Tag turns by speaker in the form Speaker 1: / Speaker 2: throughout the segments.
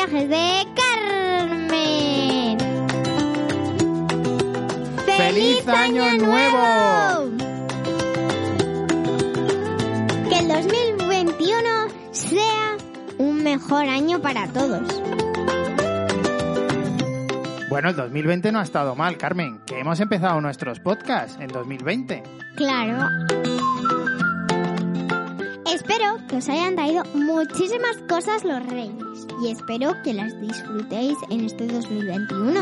Speaker 1: viajes de Carmen.
Speaker 2: ¡Feliz Año Nuevo!
Speaker 1: Que el 2021 sea un mejor año para todos.
Speaker 2: Bueno, el 2020 no ha estado mal, Carmen, que hemos empezado nuestros podcasts en 2020.
Speaker 1: Claro. Espero que os hayan traído muchísimas cosas los Reyes y espero que las disfrutéis en este 2021.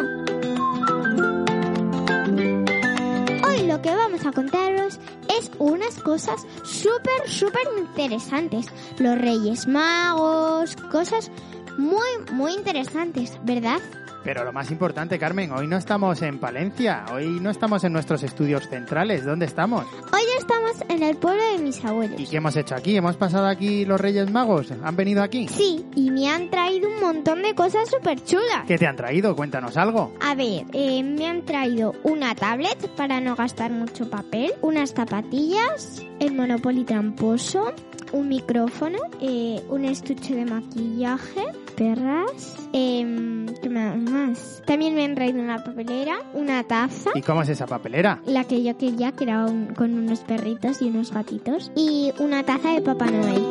Speaker 1: Hoy lo que vamos a contaros es unas cosas súper interesantes. Los Reyes Magos, cosas muy interesantes, ¿verdad?
Speaker 2: Pero lo más importante, Carmen, hoy no estamos en Palencia, hoy no estamos en nuestros estudios centrales. ¿Dónde estamos?
Speaker 1: Hoy estamos en el pueblo de mis abuelos.
Speaker 2: ¿Y qué hemos hecho aquí? ¿Hemos pasado aquí los Reyes Magos? ¿Han venido aquí?
Speaker 1: Sí, y me han traído un montón de cosas súper chulas.
Speaker 2: ¿Qué te han traído? Cuéntanos algo.
Speaker 1: A ver, me han traído una tablet para no gastar mucho papel, unas zapatillas, el Monopoly tramposo, un micrófono, un estuche de maquillaje, perras, ¿qué más? También me han traído una papelera, una taza.
Speaker 2: ¿Y cómo es esa papelera?
Speaker 1: La que yo quería, que era con unos perritos y unos gatitos. Y una taza de Papá Noel.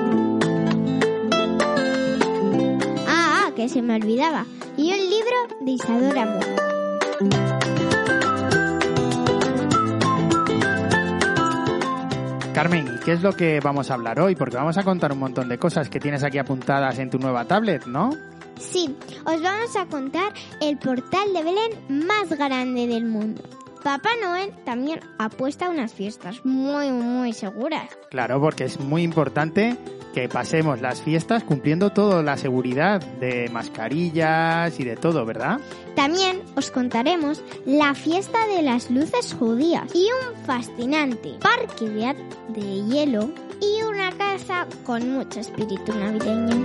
Speaker 1: Que se me olvidaba. Y un libro de Isadora Moore.
Speaker 2: Carmen, ¿y qué es lo que vamos a hablar hoy? Porque vamos a contar un montón de cosas que tienes aquí apuntadas en tu nueva tablet, ¿no?
Speaker 1: Sí, os vamos a contar el portal de Belén más grande del mundo. Papá Noel también apuesta a unas fiestas muy seguras.
Speaker 2: Claro, porque es muy importante que pasemos las fiestas cumpliendo toda la seguridad de mascarillas y de todo, ¿verdad?
Speaker 1: También os contaremos la fiesta de las luces judías y un fascinante parque de hielo y una casa con mucho espíritu navideño.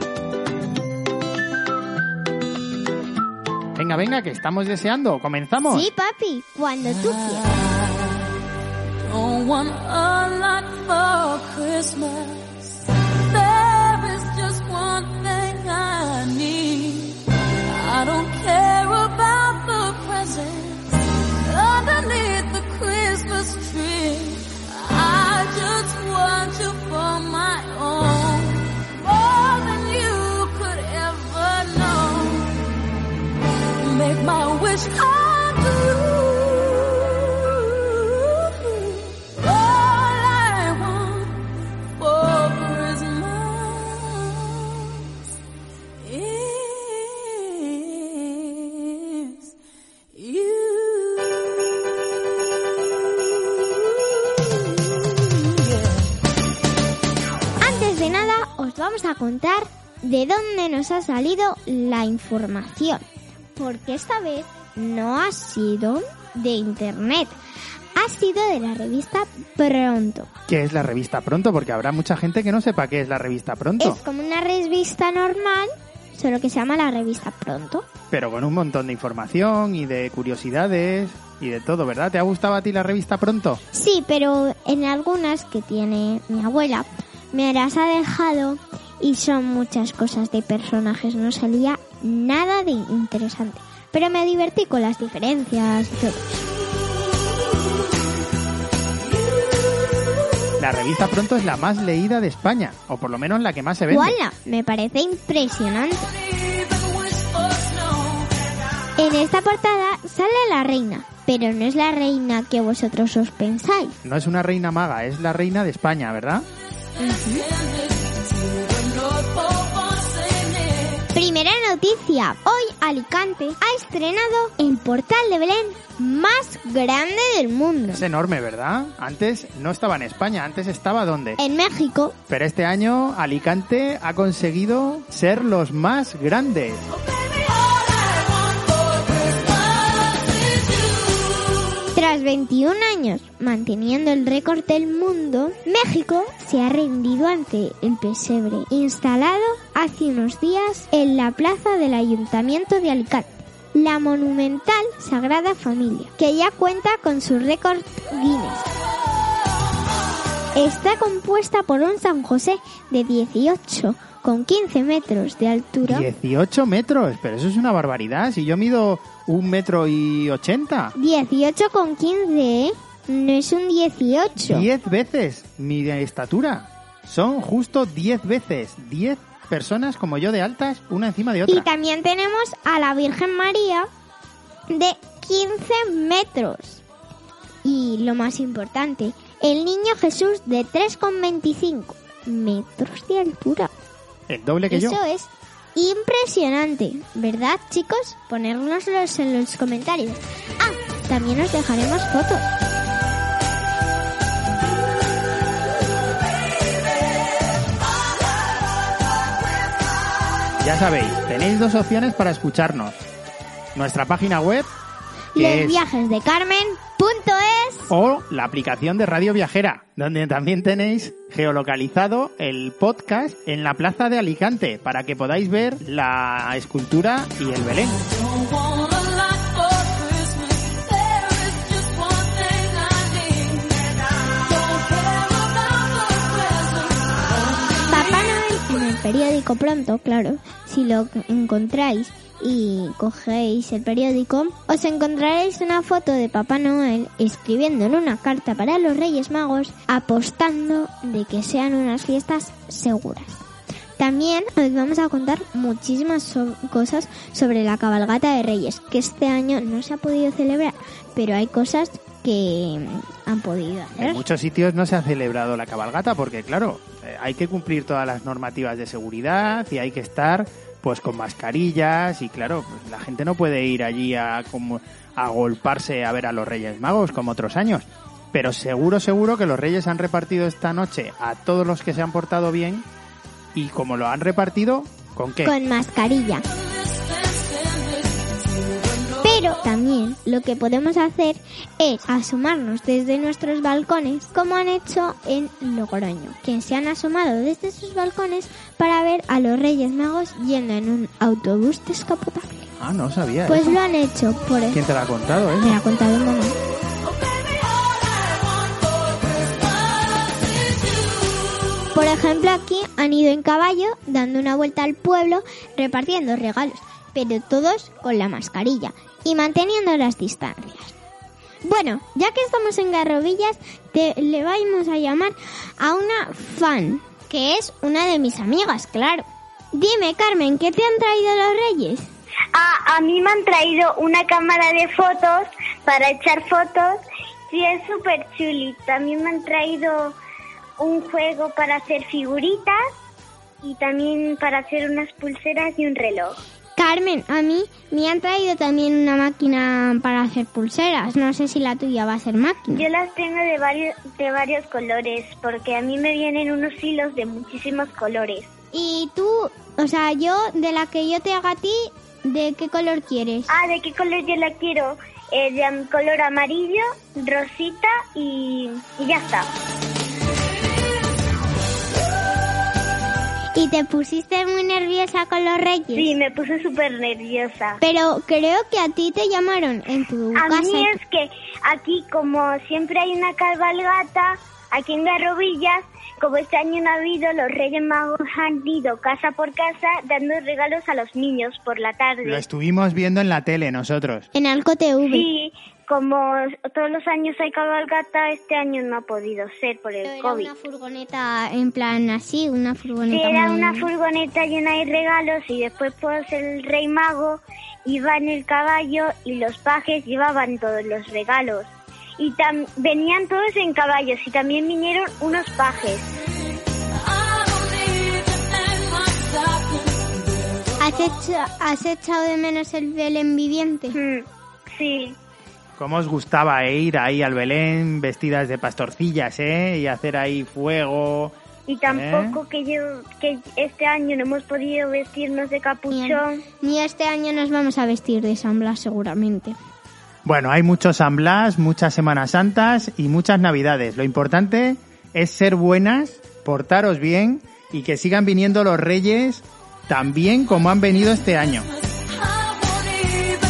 Speaker 2: Venga, que estamos deseando. ¿Comenzamos?
Speaker 1: Sí, papi, cuando tú quieras.
Speaker 3: Don't want a lot for Christmas. There is just one thing I need. I don't care about the presents underneath the Christmas tree. I just want you for my own, more than you could ever know. Make my wish come true. All I want for Christmas is you.
Speaker 1: Antes de nada, os vamos a contar de dónde nos ha salido la información. Porque esta vez no ha sido de internet, ha sido de la revista Pronto.
Speaker 2: ¿Qué es la revista Pronto? Porque habrá mucha gente que no sepa qué es la revista Pronto.
Speaker 1: Es como una revista normal, solo que se llama la revista Pronto.
Speaker 2: Pero con un montón de información y de curiosidades y de todo, ¿verdad? ¿Te ha gustado a ti la revista Pronto?
Speaker 1: Sí, pero en algunas que tiene mi abuela me las ha dejado y son muchas cosas de personajes, no salía nada de interesante. Pero me divertí con las diferencias y todo.
Speaker 2: La revista Pronto es la más leída de España, o por lo menos la que más se vende.
Speaker 1: ¡Guala! Me parece impresionante. En esta portada sale la reina, pero no es la reina que vosotros os pensáis.
Speaker 2: No es una reina maga, es la reina de España, ¿verdad?
Speaker 1: Primera noticia. Hoy Alicante ha estrenado el portal de Belén más grande del mundo.
Speaker 2: Es enorme, ¿verdad? Antes no estaba en España, antes estaba ¿dónde?
Speaker 1: En México.
Speaker 2: Pero este año Alicante ha conseguido ser los más grandes.
Speaker 1: Tras 21 años manteniendo el récord del mundo, México se ha rendido ante el pesebre instalado hace unos días en la plaza del Ayuntamiento de Alicante. La monumental Sagrada Familia, que ya cuenta con su récord Guinness. Está compuesta por un San José de 18,15 metros de altura.
Speaker 2: 18 metros, pero eso es una barbaridad. Si yo mido 1,80 m.
Speaker 1: 18,15, ¿eh? No es un 18.
Speaker 2: 10 veces mi estatura. Son justo 10 veces. 10 personas como yo de altas, una encima de otra.
Speaker 1: Y también tenemos a la Virgen María de 15 metros. Y lo más importante, el Niño Jesús de 3,25 metros de altura.
Speaker 2: El doble que
Speaker 1: Eso
Speaker 2: yo.
Speaker 1: es impresionante, ¿verdad, chicos? Ponérnoslos en los comentarios. Ah, también os dejaremos fotos.
Speaker 2: Ya sabéis, tenéis 2 opciones para escucharnos. Nuestra página web, que es,
Speaker 1: Losviajesdecarmen.es,
Speaker 2: o la aplicación de Radio Viajera, donde también tenéis geolocalizado el podcast en la plaza de Alicante, para que podáis ver la escultura y el Belén.
Speaker 3: Don't want a lot for Christmas. There is just one thing I need. Don't care about the presents.
Speaker 1: Papá Noel en el periódico Pronto, claro, si lo encontráis y cogéis el periódico, os encontraréis una foto de Papá Noel escribiendo en una carta para los Reyes Magos, apostando de que sean unas fiestas seguras. También os vamos a contar muchísimas cosas sobre la cabalgata de Reyes, que este año no se ha podido celebrar, pero hay cosas que han podido hacer.
Speaker 2: En muchos sitios no se ha celebrado la cabalgata porque, claro, hay que cumplir todas las normativas de seguridad y hay que estar pues con mascarillas y, claro, pues, la gente no puede ir allí a agolparse a ver a los Reyes Magos como otros años. Pero seguro que los Reyes han repartido esta noche a todos los que se han portado bien. Y como lo han repartido, ¿con qué?
Speaker 1: Con mascarilla. Pero también lo que podemos hacer es asomarnos desde nuestros balcones, como han hecho en Logroño, que se han asomado desde sus balcones para ver a los Reyes Magos yendo en un autobús descapotable.
Speaker 2: Ah, no sabía
Speaker 1: Pues
Speaker 2: eso.
Speaker 1: lo han hecho, por
Speaker 2: ¿Quién
Speaker 1: ejemplo.
Speaker 2: te lo ha contado,
Speaker 1: Me lo ha contado un momento. Por ejemplo, aquí han ido en caballo, dando una vuelta al pueblo, repartiendo regalos, pero todos con la mascarilla y manteniendo las distancias. Bueno, ya que estamos en Garrovillas, le vamos a llamar a una fan, que es una de mis amigas, claro. Dime, Carmen, ¿qué te han traído los Reyes?
Speaker 4: A mí me han traído una cámara de fotos para echar fotos y es súper chuli. También me han traído un juego para hacer figuritas y también para hacer unas pulseras y un reloj.
Speaker 1: Carmen, a mí me han traído también una máquina para hacer pulseras. No sé si la tuya va a ser máquina.
Speaker 4: Yo las tengo de varios colores porque a mí me vienen unos hilos de muchísimos colores.
Speaker 1: Y tú, o sea, yo, de la que yo te haga a ti, ¿de qué color quieres?
Speaker 4: ¿De qué color yo la quiero? De color amarillo, rosita y ya está.
Speaker 1: ¿Y te pusiste muy nerviosa con los Reyes?
Speaker 4: Sí, me puse súper nerviosa.
Speaker 1: Pero creo que a ti te llamaron en tu
Speaker 4: A
Speaker 1: casa.
Speaker 4: mí es que aquí, como siempre hay una cabalgata, aquí en Garrovillas, como este año no ha habido, los Reyes Magos han ido casa por casa dando regalos a los niños por la tarde.
Speaker 2: Lo estuvimos viendo en la tele nosotros.
Speaker 1: En Alco TV.
Speaker 4: Sí, como todos los años hay cabalgata, este año no ha podido ser por el
Speaker 1: Era
Speaker 4: COVID.
Speaker 1: una furgoneta en plan así, una
Speaker 4: Sí,
Speaker 1: furgoneta
Speaker 4: era
Speaker 1: muy...
Speaker 4: una furgoneta llena de regalos y después pues el Rey Mago iba en el caballo y los pajes llevaban todos los regalos. Y venían todos en caballos y también vinieron unos pajes.
Speaker 1: ¿Has echado de menos el Belén viviente?
Speaker 4: Sí.
Speaker 2: ¿Cómo os gustaba ir ahí al Belén vestidas de pastorcillas, y hacer ahí fuego?
Speaker 4: Y tampoco que este año no hemos podido vestirnos de capuchón.
Speaker 1: Ni este año nos vamos a vestir de San Blas seguramente.
Speaker 2: Bueno, hay muchos San Blas, muchas Semanas Santas y muchas Navidades. Lo importante es ser buenas, portaros bien y que sigan viniendo los Reyes tan bien como han venido este año.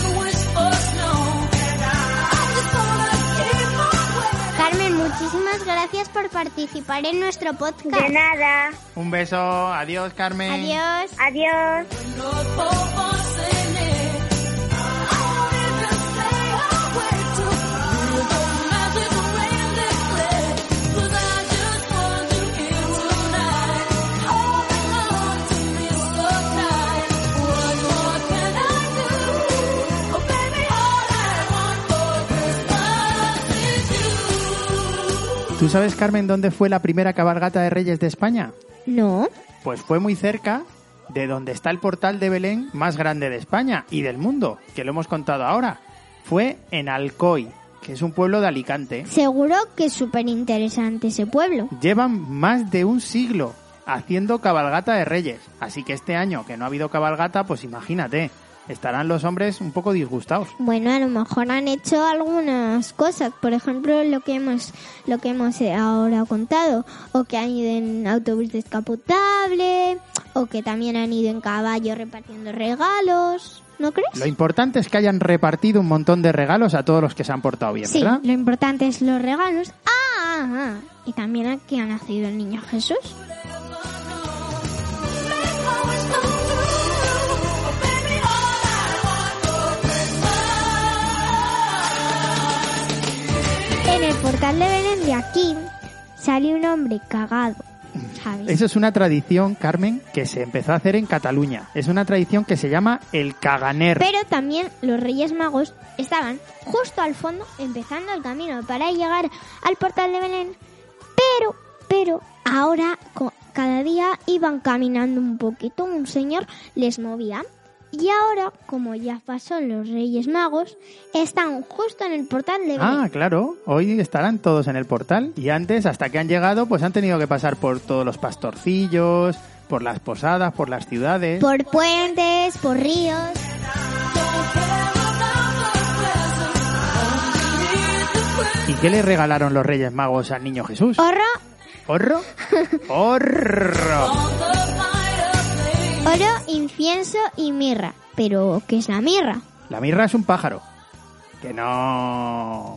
Speaker 1: Carmen, muchísimas gracias por participar en nuestro podcast.
Speaker 4: De nada.
Speaker 2: Un beso, adiós Carmen.
Speaker 1: Adiós.
Speaker 4: Adiós.
Speaker 2: ¿Tú sabes, Carmen, dónde fue la primera cabalgata de Reyes de España?
Speaker 1: No.
Speaker 2: Pues fue muy cerca de donde está el portal de Belén más grande de España y del mundo, que lo hemos contado ahora. Fue en Alcoy, que es un pueblo de Alicante.
Speaker 1: Seguro que es súper interesante ese pueblo.
Speaker 2: Llevan más de un siglo haciendo cabalgata de Reyes, así que este año que no ha habido cabalgata, pues imagínate, estarán los hombres un poco disgustados.
Speaker 1: Bueno, a lo mejor han hecho algunas cosas, por ejemplo, lo que hemos ahora contado, o que han ido en autobús descapotable, o que también han ido en caballo repartiendo regalos, ¿no crees?
Speaker 2: Lo importante es que hayan repartido un montón de regalos a todos los que se han portado bien,
Speaker 1: Sí,
Speaker 2: ¿verdad?
Speaker 1: lo importante es los regalos. Y también aquí ha nacido el niño Jesús. En el portal de Belén de aquí sale un hombre cagado, ¿sabes?
Speaker 2: Eso es una tradición, Carmen, que se empezó a hacer en Cataluña. Es una tradición que se llama el caganer.
Speaker 1: Pero también los Reyes Magos estaban justo al fondo, empezando el camino para llegar al portal de Belén. Pero ahora cada día iban caminando un poquito, un señor les movía. Y ahora, como ya pasó los Reyes Magos, están justo en el portal de Belén.
Speaker 2: Ah, claro. Hoy estarán todos en el portal. Y antes, hasta que han llegado, pues han tenido que pasar por todos los pastorcillos, por las posadas, por las ciudades.
Speaker 1: Por puentes, por ríos.
Speaker 2: ¿Y qué le regalaron los Reyes Magos al niño Jesús?
Speaker 1: Oro,
Speaker 2: ¿Horro? ¡Horro!
Speaker 1: oro, incienso y mirra. ¿Pero qué es la mirra?
Speaker 2: La mirra es un pájaro. Que no...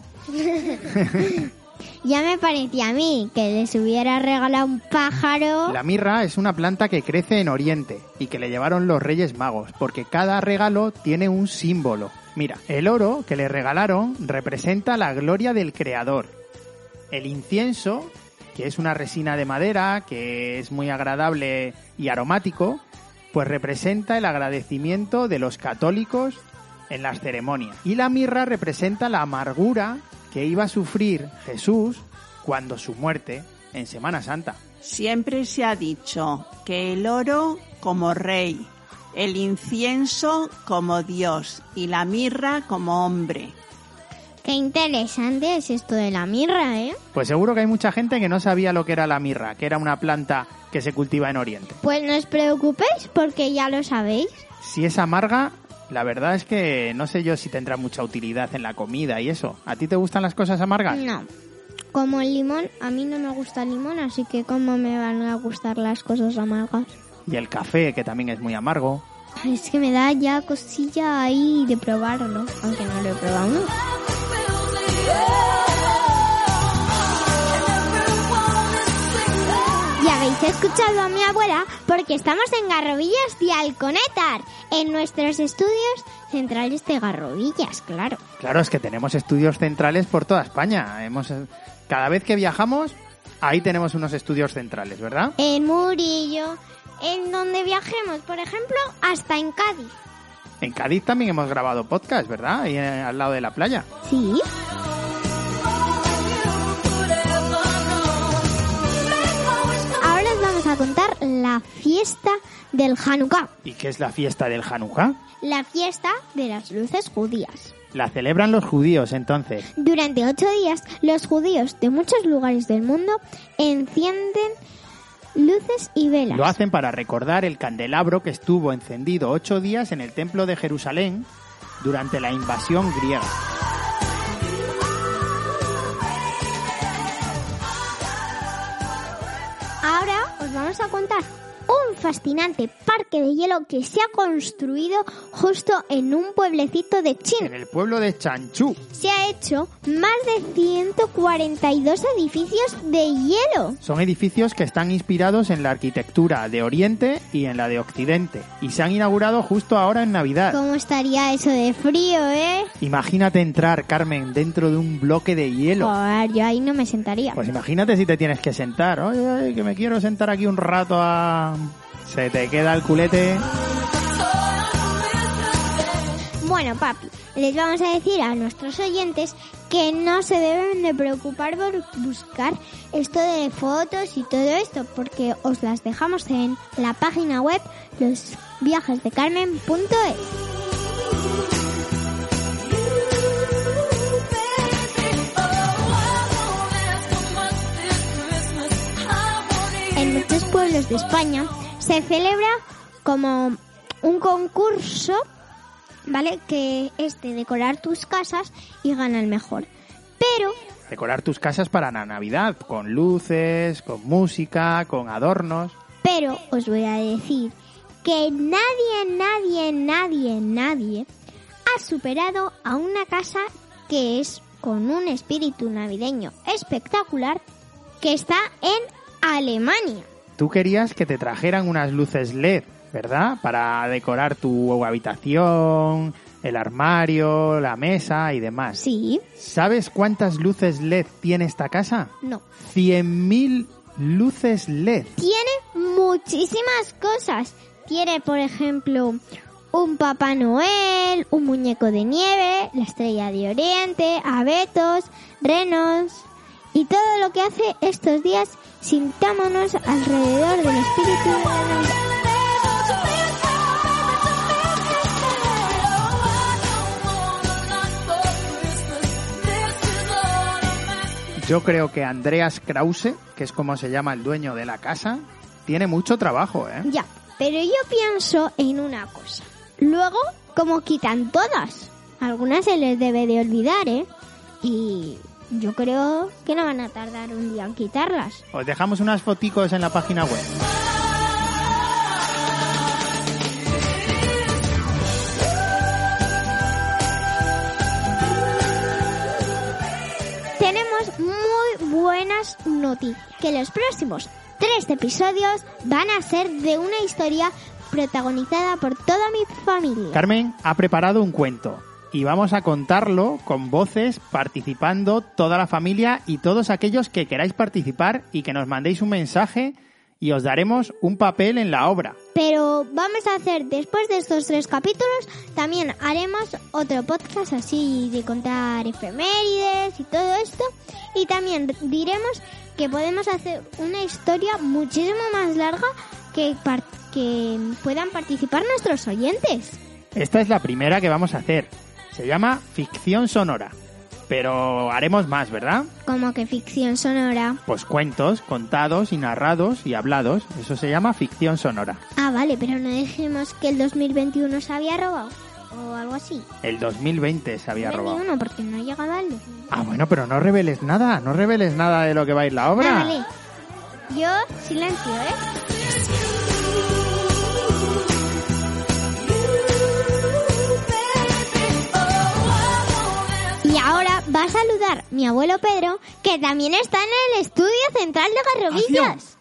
Speaker 1: Ya me parecía a mí que les hubiera regalado un pájaro.
Speaker 2: La mirra es una planta que crece en Oriente y que le llevaron los Reyes Magos, porque cada regalo tiene un símbolo. Mira, el oro que le regalaron representa la gloria del Creador. El incienso, que es una resina de madera, que es muy agradable y aromático, pues representa el agradecimiento de los católicos en las ceremonias. Y la mirra representa la amargura que iba a sufrir Jesús cuando su muerte en Semana Santa.
Speaker 5: Siempre se ha dicho que el oro como rey, el incienso como Dios y la mirra como hombre.
Speaker 1: Qué interesante es esto de la mirra, ¿eh?
Speaker 2: Pues seguro que hay mucha gente que no sabía lo que era la mirra, que era una planta que se cultiva en Oriente.
Speaker 1: Pues no os preocupéis porque ya lo sabéis.
Speaker 2: Si es amarga, la verdad es que no sé yo si tendrá mucha utilidad en la comida y eso. ¿A ti te gustan las cosas amargas?
Speaker 1: No. Como el limón, a mí no me gusta el limón, así que ¿cómo me van a gustar las cosas amargas?
Speaker 2: Y el café, que también es muy amargo.
Speaker 1: Ay, es que me da ya cosilla ahí de probarlo, aunque no lo he probado nunca. Ya habéis escuchado a mi abuela porque estamos en Garrovillas de Alconétar, en nuestros estudios centrales de Garrovillas, claro.
Speaker 2: Claro, es que tenemos estudios centrales por toda España. Cada vez que viajamos, ahí tenemos unos estudios centrales, ¿verdad?
Speaker 1: En Murillo, en donde viajemos, por ejemplo, hasta en Cádiz.
Speaker 2: En Cádiz también hemos grabado podcast, ¿verdad? Ahí al lado de la playa.
Speaker 1: Sí. Ahora os vamos a contar la fiesta del Hanukkah,
Speaker 2: ¿Y qué es la fiesta del Hanukkah?
Speaker 1: la fiesta de las luces judías.
Speaker 2: La celebran los judíos, entonces.
Speaker 1: Durante 8 días, los judíos de muchos lugares del mundo encienden luces y velas.
Speaker 2: Lo hacen para recordar el candelabro que estuvo encendido 8 días en el templo de Jerusalén durante la invasión griega.
Speaker 1: Ahora os vamos a contar un fascinante parque de hielo que se ha construido justo en un pueblecito de China.
Speaker 2: En el pueblo de Chanchú.
Speaker 1: Se ha hecho más de 142 edificios de hielo.
Speaker 2: Son edificios que están inspirados en la arquitectura de Oriente y en la de Occidente. Y se han inaugurado justo ahora en Navidad.
Speaker 1: ¿Cómo estaría eso de frío,
Speaker 2: Imagínate entrar, Carmen, dentro de un bloque de hielo.
Speaker 1: Joder, yo ahí no me sentaría.
Speaker 2: Pues imagínate si te tienes que sentar. Oye, que me quiero sentar aquí un rato a... Se te queda el culete.
Speaker 1: Bueno, papi, les vamos a decir a nuestros oyentes que no se deben de preocupar por buscar esto de fotos y todo esto, porque os las dejamos en la página web losviajesdecarmen.es. En muchos pueblos de España se celebra como un concurso, ¿vale? Que es de decorar tus casas y gana el mejor. Pero
Speaker 2: Decorar tus casas para la Navidad, con luces, con música, con adornos.
Speaker 1: Pero os voy a decir que nadie ha superado a una casa que es con un espíritu navideño espectacular que está en Alemania.
Speaker 2: Tú querías que te trajeran unas luces LED, ¿verdad? Para decorar tu habitación, el armario, la mesa y demás.
Speaker 1: Sí,
Speaker 2: ¿Sabes cuántas luces LED tiene esta casa?
Speaker 1: no.
Speaker 2: 100.000 luces LED.
Speaker 1: Tiene muchísimas cosas. Tiene, por ejemplo, un Papá Noel, un muñeco de nieve, la Estrella de Oriente, abetos, renos y todo lo que hace estos días sintámonos alrededor del espíritu de la Navidad.
Speaker 2: Yo creo que Andreas Krause, que es como se llama el dueño de la casa, tiene mucho trabajo, ¿eh?
Speaker 1: Ya, pero yo pienso en una cosa. Luego, ¿cómo quitan todas? Algunas se les debe de olvidar, ¿eh? Y yo creo que no van a tardar un día en quitarlas.
Speaker 2: Os dejamos unas foticos en la página web.
Speaker 1: Tenemos muy buenas noticias, que los próximos 3 episodios van a ser de una historia protagonizada por toda mi familia.
Speaker 2: Carmen ha preparado un cuento y vamos a contarlo con voces, participando toda la familia y todos aquellos que queráis participar y que nos mandéis un mensaje y os daremos un papel en la obra.
Speaker 1: Pero vamos a hacer, después de estos 3 capítulos, también haremos otro podcast así de contar efemérides y todo esto. Y también diremos que podemos hacer una historia muchísimo más larga que puedan participar nuestros oyentes.
Speaker 2: Esta es la primera que vamos a hacer. Se llama Ficción Sonora. Pero haremos más, ¿verdad?
Speaker 1: Como que ficción sonora.
Speaker 2: Pues cuentos contados y narrados y hablados. Eso se llama ficción sonora.
Speaker 1: Ah, vale, pero no dijimos que el 2021 se había robado. O algo así.
Speaker 2: El 2020 se había robado.
Speaker 1: 2021, porque no ha llegado al 2000.
Speaker 2: Ah, bueno, pero no reveles nada de lo que va a ir la obra.
Speaker 1: Ah, vale. Yo, silencio, ¿eh? Y ahora va a saludar mi abuelo Pedro, que también está en el estudio central de Garrovillas.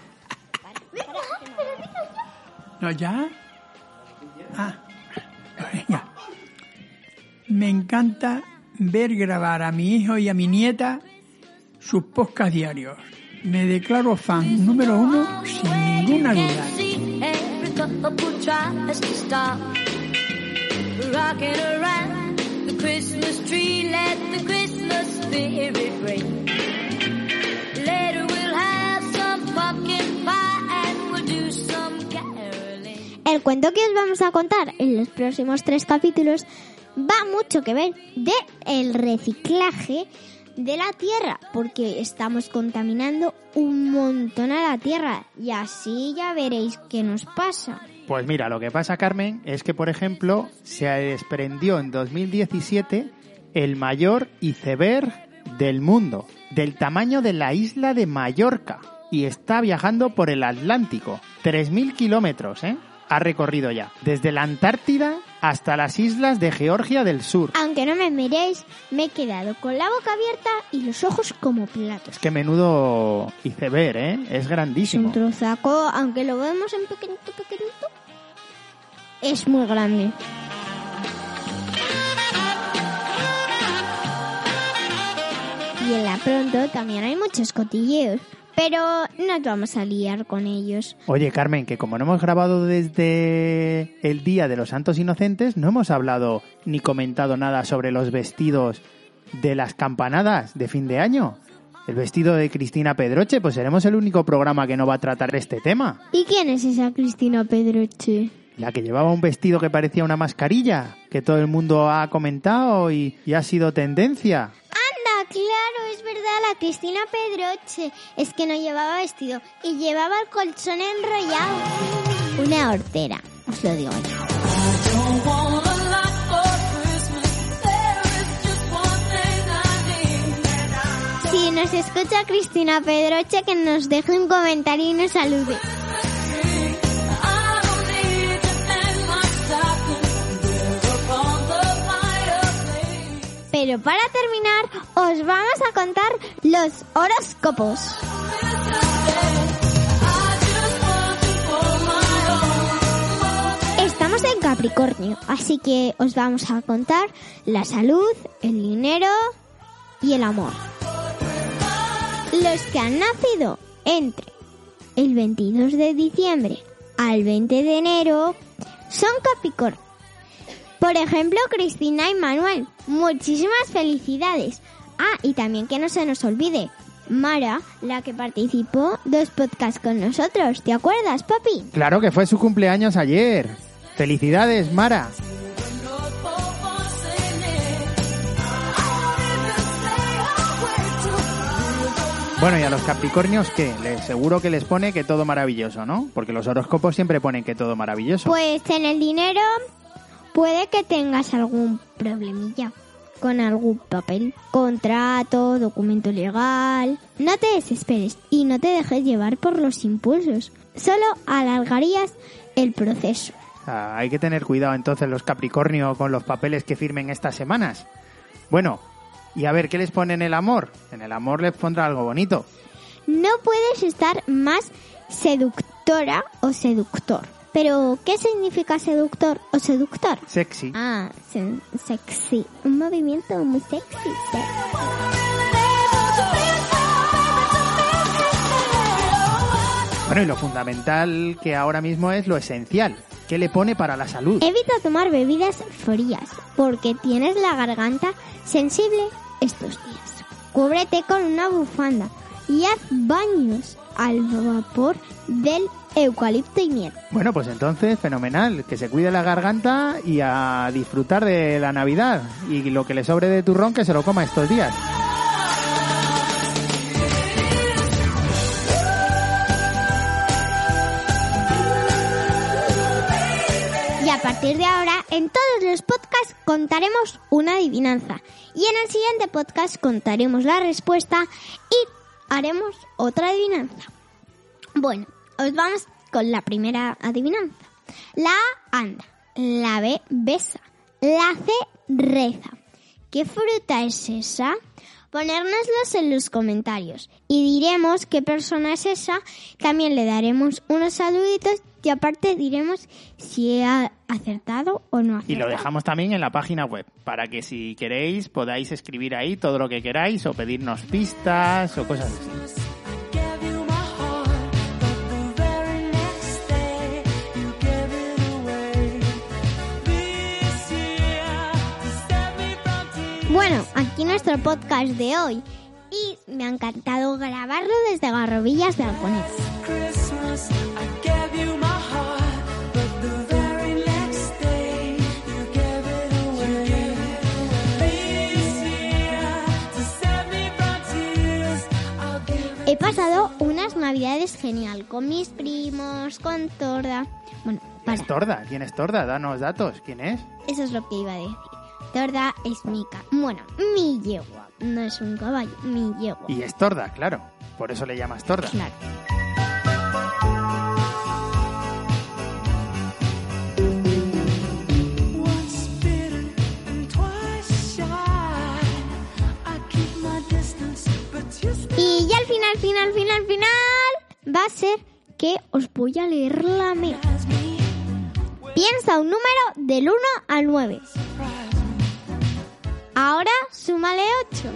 Speaker 6: ¿No ya? Ah, venga. Me encanta ver grabar a mi hijo y a mi nieta sus podcasts diarios. Me declaro fan número 1 sin ninguna duda.
Speaker 3: Every couple tries to stop rocking around the Christmas tree. Let the Christmas spirit ring. Later we'll have some pumpkin pie and we'll do some caroling.
Speaker 1: El cuento que os vamos a contar en los próximos 3 capítulos va mucho que ver de el reciclaje de la tierra, porque estamos contaminando un montón a la tierra y así ya veréis qué nos pasa.
Speaker 2: Pues mira, lo que pasa, Carmen, es que, por ejemplo, se desprendió en 2017 el mayor iceberg del mundo, del tamaño de la isla de Mallorca. y está viajando por el Atlántico. 3.000 kilómetros, ha recorrido ya. Desde la Antártida hasta las islas de Georgia del Sur.
Speaker 1: Aunque no me miréis, me he quedado con la boca abierta y los ojos como platos.
Speaker 2: Es que menudo iceberg, es
Speaker 1: Es
Speaker 2: grandísimo.
Speaker 1: un trozaco, aunque lo vemos en pequeñito, es muy grande. Y en la Pronto también hay muchos cotilleos, pero no nos vamos a liar con ellos.
Speaker 2: Oye, Carmen, que como no hemos grabado desde el Día de los Santos Inocentes, no hemos hablado ni comentado nada sobre los vestidos de las campanadas de fin de año. El vestido de Cristina Pedroche, pues seremos el único programa que no va a tratar este tema.
Speaker 1: ¿Y quién es esa Cristina Pedroche?
Speaker 2: La que llevaba un vestido que parecía una mascarilla, que todo el mundo ha comentado y ha sido tendencia.
Speaker 1: ¡Anda, claro! Es verdad, la Cristina Pedroche. Es que no llevaba vestido y llevaba el colchón enrollado. Una hortera, os lo digo yo. Si nos escucha Cristina Pedroche, que nos deje un comentario y nos salude. Pero para terminar, os vamos a contar los horóscopos. Estamos en Capricornio, así que os vamos a contar la salud, el dinero y el amor. Los que han nacido entre el 22 de diciembre al 20 de enero son Capricornio. Por ejemplo, Cristina y Manuel, muchísimas felicidades. Ah, y también que no se nos olvide, Mara, la que participó 2 podcasts con nosotros. ¿Te acuerdas, papi?
Speaker 2: Claro que fue su cumpleaños ayer. ¡Felicidades, Mara! Bueno, y a los Capricornios, ¿qué? Seguro que les pone que todo maravilloso, ¿no? Porque los horóscopos siempre ponen que todo maravilloso.
Speaker 1: Pues en el dinero puede que tengas algún problemilla con algún papel, contrato, documento legal. No te desesperes y no te dejes llevar por los impulsos. Solo alargarías el proceso.
Speaker 2: Hay que tener cuidado entonces los Capricornio con los papeles que firmen estas semanas. Bueno, y a ver, ¿qué les pone en el amor? En el amor les pondrá algo bonito.
Speaker 1: No puedes estar más seductora o seductor. Pero, ¿qué significa seductor o seductor?
Speaker 2: Sexy.
Speaker 1: Ah, sexy. Un movimiento muy sexy.
Speaker 2: Bueno, y lo fundamental que ahora mismo es lo esencial. ¿Qué le pone para la salud?
Speaker 1: Evita tomar bebidas frías, porque tienes la garganta sensible estos días. Cúbrete con una bufanda y haz baños al vapor del eucalipto y miel.
Speaker 2: Bueno, pues entonces, fenomenal. Que se cuide la garganta y a disfrutar de la Navidad. Y lo que le sobre de turrón, que se lo coma estos días.
Speaker 1: Y a partir de ahora, en todos los podcasts contaremos una adivinanza. Y en el siguiente podcast contaremos la respuesta y haremos otra adivinanza. Bueno, os vamos con la primera adivinanza. La A anda, la B besa, la C reza. ¿Qué fruta es esa? Ponérnoslos en los comentarios y diremos qué persona es esa. También le daremos unos saluditos y aparte diremos si ha acertado o no ha acertado.
Speaker 2: Y lo dejamos también en la página web, para que si queréis podáis escribir ahí todo lo que queráis o pedirnos pistas o cosas así.
Speaker 1: Bueno, aquí nuestro podcast de hoy y me ha encantado grabarlo desde Garrovillas de Alconet. He pasado unas navidades genial con mis primos, con Torda. Bueno,
Speaker 2: ¿Es Torda? ¿Quién es Torda? Danos datos. ¿Quién es?
Speaker 1: Eso es lo que iba a decir. Torda es mi yegua. No es un caballo, mi yegua.
Speaker 2: Y es Torda, claro. por eso le llamas torda.
Speaker 1: Claro. Y ya al final va a ser que os voy a leer la mía. Piensa un número del 1 al 9. Ahora súmale 8.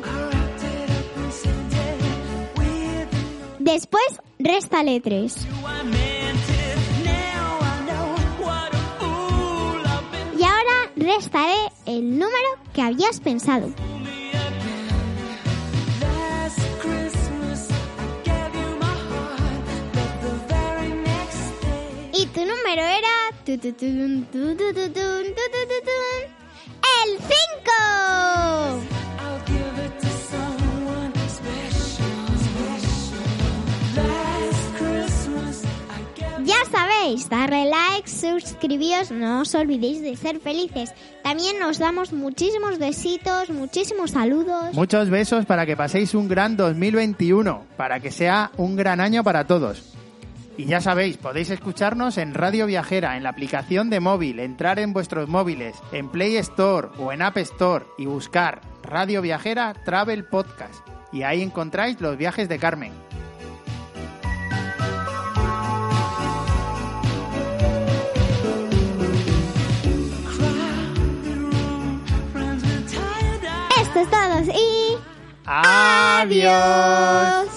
Speaker 1: Después réstale 3. Y ahora restaré el número que habías pensado. Y tu número era... ¡el 5! Ya sabéis, darle like, suscribíos, no os olvidéis de ser felices. También nos damos muchísimos besitos, muchísimos saludos.
Speaker 2: Muchos besos para que paséis un gran 2021, para que sea un gran año para todos. Y ya sabéis, podéis escucharnos en Radio Viajera, en la aplicación de móvil, entrar en vuestros móviles, en Play Store o en App Store y buscar Radio Viajera Travel Podcast. Y ahí encontráis los viajes de Carmen.
Speaker 1: Esto es todo y...
Speaker 2: ¡Adiós!